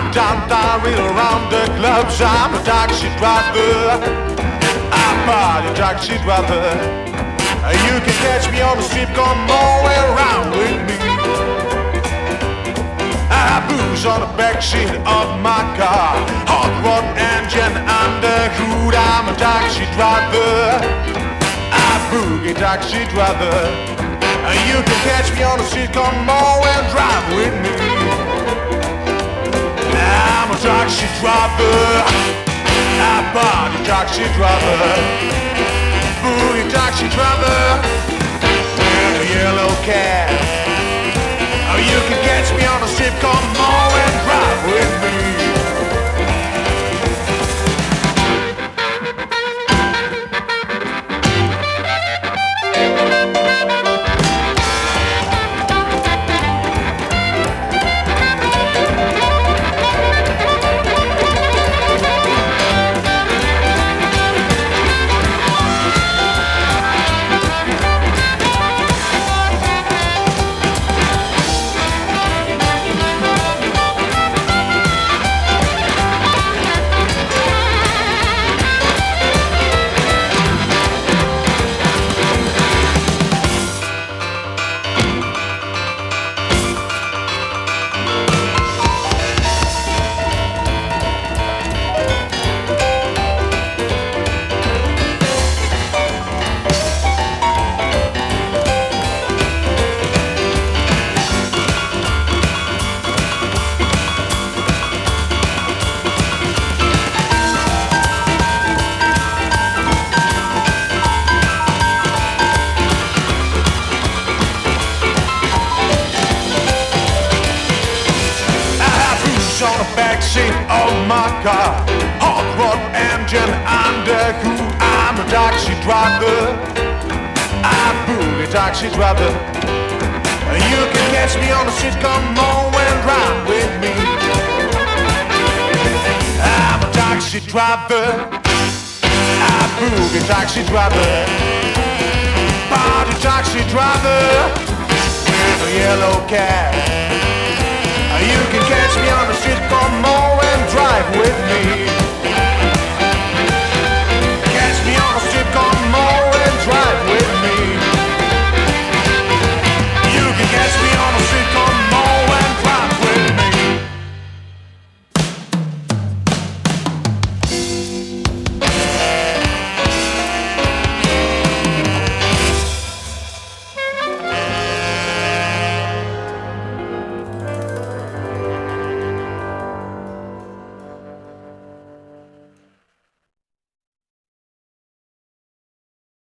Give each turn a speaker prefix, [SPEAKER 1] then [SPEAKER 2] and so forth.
[SPEAKER 1] downtown, real around the clubs. I'm a taxi driver. I'm a party taxi driver. You can catch me on the street, come all around with me. I booze on the backseat of my car, hot rod engine under hood. I'm a taxi driver. I boogie taxi driver. You can catch me on the street, come on and drive with me. I'm a taxi driver. I party taxi driver. Boogie taxi driver. In a yellow cab. You can catch me on the street, come on and drive with me. On the backseat of my car, hot rod engine under hood. I'm a taxi driver. I'm boogie taxi driver. You can catch me on the street, come on and ride with me. I'm a taxi driver. I'm boogie taxi driver. Party taxi driver with a yellow cab. You can catch me on the street, come on and drive with me.